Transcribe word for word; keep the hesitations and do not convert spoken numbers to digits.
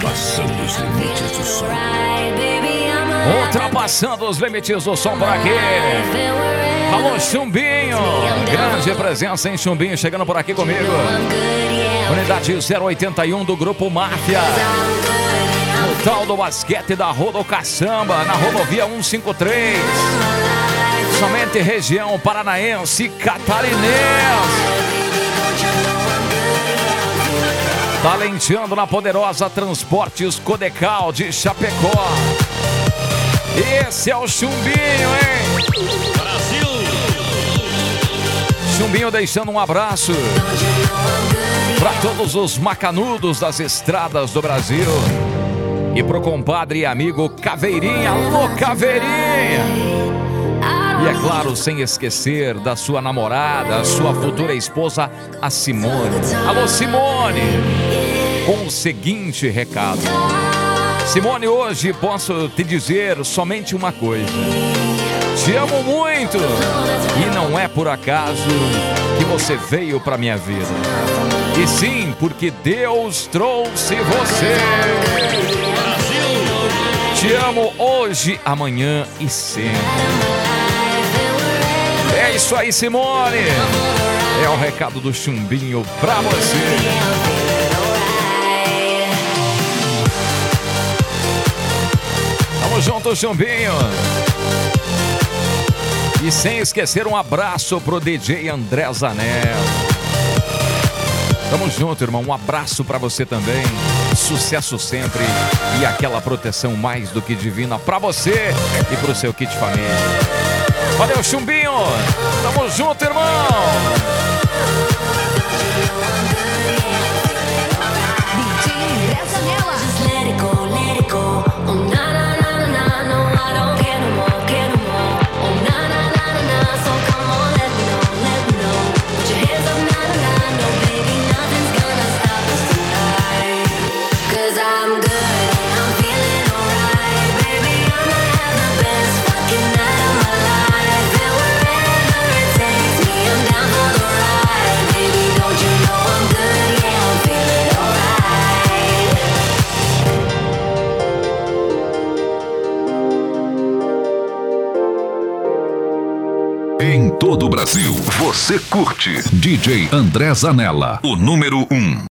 Ultrapassando os limites do som. Ultrapassando os limites do som por aqui. Alô, Chumbinho. Grande presença em Chumbinho, chegando por aqui comigo. Unidade zero oitenta e um do Grupo Máfia. No tal do basquete da Rodocaçamba, na rodovia cento e cinquenta e três. Somente região paranaense e catarinense. Talenteando na poderosa Transportes Codecal de Chapecó. Esse é o Chumbinho, hein? Brasil! Chumbinho deixando um abraço para todos os macanudos das estradas do Brasil. E pro compadre e amigo Caveirinha. Alô, Caveirinha! E é claro, sem esquecer da sua namorada, sua futura esposa, a Simone. Alô, Simone! Com o seguinte recado. Simone, hoje posso te dizer somente uma coisa. Te amo muito. E não é por acaso que você veio pra minha vida. E sim, porque Deus trouxe você. Te amo hoje, amanhã e sempre. É isso aí, Simone. É o recado do Chumbinho pra você. Tamo junto, Chumbinho. E sem esquecer um abraço pro D J André Zanella. Tamo junto, irmão. Um abraço pra você também. Sucesso sempre. E aquela proteção mais do que divina pra você e pro seu kit família. Valeu, Chumbinho. Tamo junto, irmão. D J André Zanella. Just let it go, let it go. Oh, na, na, na, na, no, I don't care no more, care no more. Oh, na, na, na, na, na, so come on, let me know, let me know. Put your hands up, na, na, na, no, baby, nothing's gonna stop us tonight. Cause I'm good, I'm feeling alright. Baby, I'ma have the best fucking night of my life. And wherever it takes me, I'm down for the ride. Baby, don't you know I'm good, yeah, I'm feeling alright. Em todo o Brasil, você curte D J André Zanella, o número um.